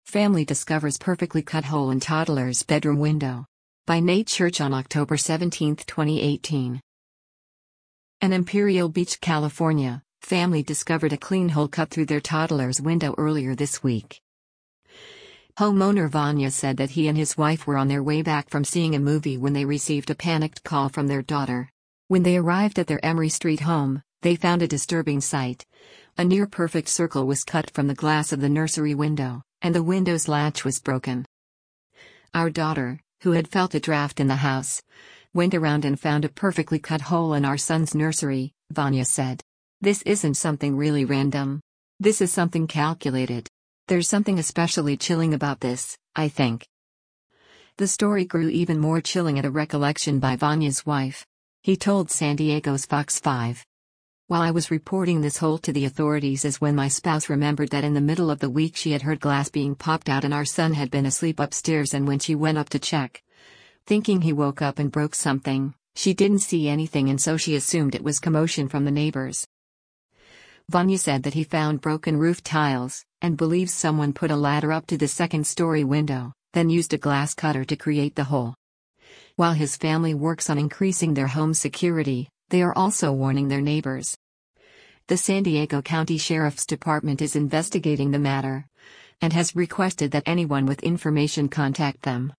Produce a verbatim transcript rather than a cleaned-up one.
Family discovers perfectly cut hole in toddler's bedroom window. By Nate Church on October seventeenth, twenty eighteen. In Imperial Beach, California, family discovered a clean hole cut through their toddler's window earlier this week. Homeowner Vanya said that he and his wife were on their way back from seeing a movie when they received a panicked call from their daughter. When they arrived at their Emery Street home, they found a disturbing sight. A near-perfect circle was cut from the glass of the nursery window, and the window's latch was broken. Our daughter, who had felt a draft in the house, went around and found a perfectly cut hole in our son's nursery, Vanya said. This isn't something really random. This is something calculated. There's something especially chilling about this, I think. The story grew even more chilling at a recollection by Vanya's wife. He told San Diego's Fox five. While I was reporting this hole to the authorities is when my spouse remembered that in the middle of the week she had heard glass being popped out and our son had been asleep upstairs, and when she went up to check, thinking he woke up and broke something, she didn't see anything and so she assumed it was commotion from the neighbors. Vanya said that he found broken roof tiles, and believes someone put a ladder up to the second-story window, then used a glass cutter to create the hole. While his family works on increasing their home security, they are also warning their neighbors. The San Diego County Sheriff's Department is investigating the matter and has requested that anyone with information contact them.